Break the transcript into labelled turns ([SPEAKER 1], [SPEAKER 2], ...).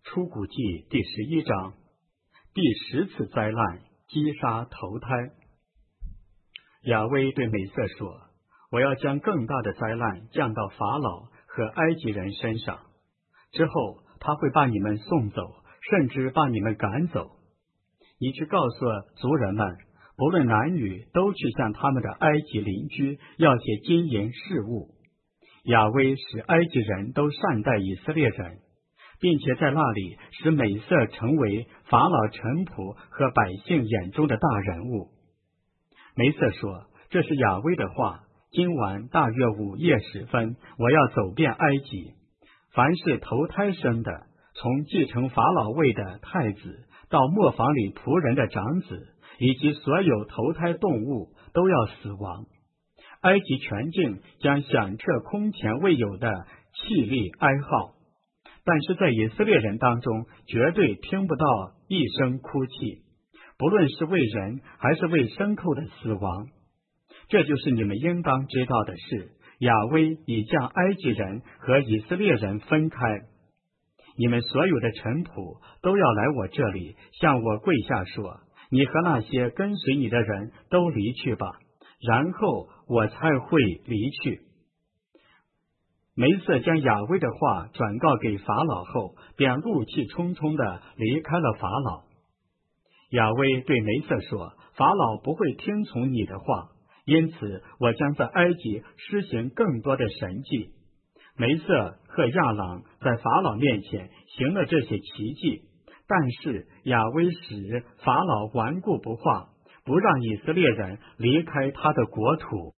[SPEAKER 1] 出谷记第11章，第10次灾难，击杀头胎。亚威对美色说：我要将更大的灾难降到法老和埃及人身上，之后他会把你们送走，甚至把你们赶走。你去告诉族人们，不论男女，都去向他们的埃及邻居要些金银饰物。亚威使埃及人都善待以色列人，并且在那里使美色成为法老臣仆和百姓眼中的大人物。梅瑟说：这是亚威的话，今晚大约午夜时分，我要走遍埃及，凡是头胎生的，从继承法老位的太子到磨坊里仆人的长子，以及所有头胎动物都要死亡。埃及全境将响彻空前未有的凄厉哀号，但是在以色列人当中绝对听不到一声哭泣，不论是为人还是为牲口的死亡。这就是你们应当知道的事，亚威已将埃及人和以色列人分开。你们所有的臣仆都要来我这里，向我跪下说：你和那些跟随你的人都离去吧，然后我才会离去。梅瑟将亚威的话转告给法老后，便怒气冲冲地离开了法老。亚威对梅瑟说：法老不会听从你的话，因此我将在埃及施行更多的神迹。梅瑟和亚朗在法老面前行了这些奇迹，但是亚威使法老顽固不化，不让以色列人离开他的国土。